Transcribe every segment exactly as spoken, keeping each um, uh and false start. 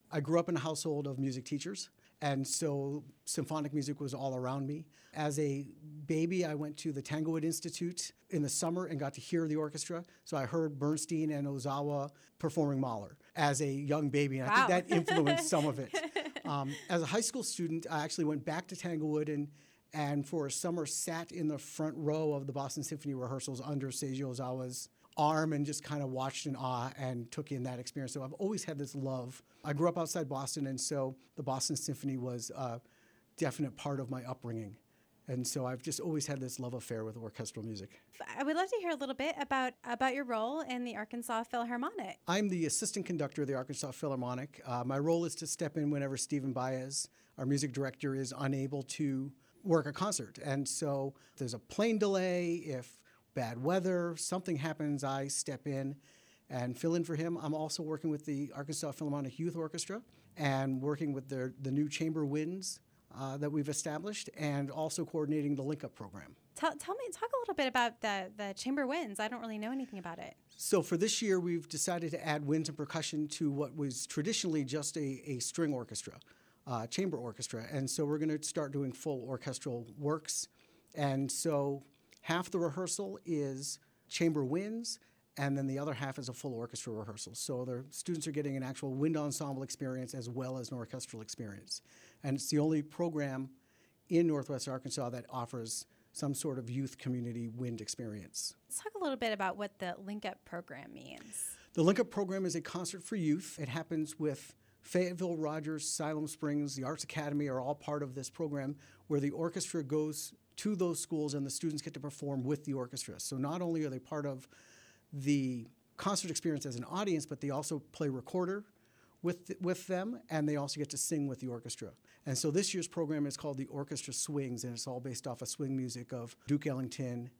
I grew up in a household of music teachers, and so symphonic music was all around me. As a baby, I went to the Tanglewood Institute in the summer and got to hear the orchestra. So I heard Bernstein and Ozawa performing Mahler as a young baby, and Wow. I think that influenced some of it. Um, as a high school student, I actually went back to Tanglewood and and for a summer sat in the front row of the Boston Symphony rehearsals under Seiji Ozawa's arm and just kind of watched in awe and took in that experience. So I've always had this love. I grew up outside Boston, and so the Boston Symphony was a definite part of my upbringing. And so I've just always had this love affair with orchestral music. I would love to hear a little bit about, about your role in the Arkansas Philharmonic. I'm the assistant conductor of the Arkansas Philharmonic. Uh, my role is to step in whenever Stephen Baez, our music director, is unable to work a concert. And so if there's a plane delay, if bad weather, something happens, I step in and fill in for him. I'm also working with the Arkansas Philharmonic Youth Orchestra and working with their, the new chamber winds uh, that we've established, and also coordinating the Link Up program. Tell, tell me, talk a little bit about the, the chamber winds. I don't really know anything about it. So for this year, we've decided to add winds and percussion to what was traditionally just a, a string orchestra, uh, chamber orchestra. And so we're going to start doing full orchestral works. And so half the rehearsal is chamber winds, and then the other half is a full orchestra rehearsal. So the students are getting an actual wind ensemble experience as well as an orchestral experience. And it's the only program in Northwest Arkansas that offers some sort of youth community wind experience. Let's talk a little bit about what the Link Up program means. The Link Up program is a concert for youth. It happens with Fayetteville, Rogers, Siloam Springs, the Arts Academy are all part of this program, where the orchestra goes to those schools and the students get to perform with the orchestra. So not only are they part of the concert experience as an audience, but they also play recorder with with them, and they also get to sing with the orchestra. And so this year's program is called the Orchestra Swings, and it's all based off of swing music of Duke Ellington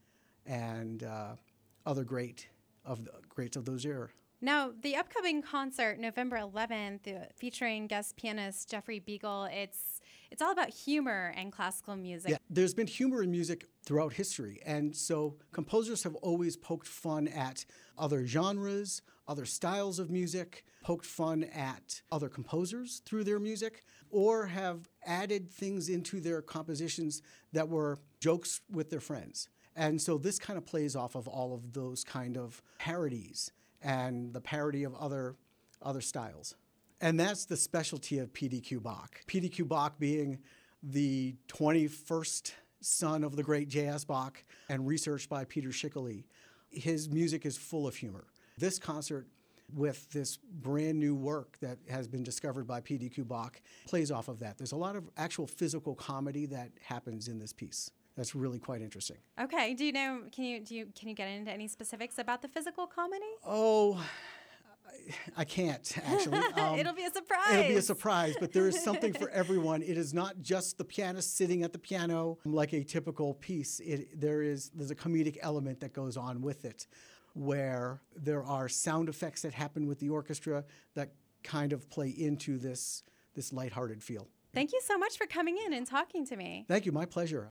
and uh, other great of the greats of those era. Now, the upcoming concert, November eleventh, uh, featuring guest pianist Jeffrey Beagle, it's it's all about humor and classical music. Yeah, there's been humor in music throughout history, and so composers have always poked fun at other genres, other styles of music, poked fun at other composers through their music, or have added things into their compositions that were jokes with their friends. And so this kind of plays off of all of those kind of parodies and the parody of other other styles. And that's the specialty of P D Q Bach. P D Q Bach being the twenty-first son of the great J S Bach and researched by Peter Schickele. His music is full of humor. This concert, with this brand new work that has been discovered by P D Q Bach, plays off of that. There's a lot of actual physical comedy that happens in this piece. That's really quite interesting. Okay. Do you know, can you do you can you get into any specifics about the physical comedy? Oh, I, I can't, actually. Um, It'll be a surprise. It'll be a surprise, but there is something for everyone. It is not just the pianist sitting at the piano like a typical piece. It, there is there's a comedic element that goes on with it, where there are sound effects that happen with the orchestra that kind of play into this this lighthearted feel. Thank you so much for coming in and talking to me. Thank you. My pleasure.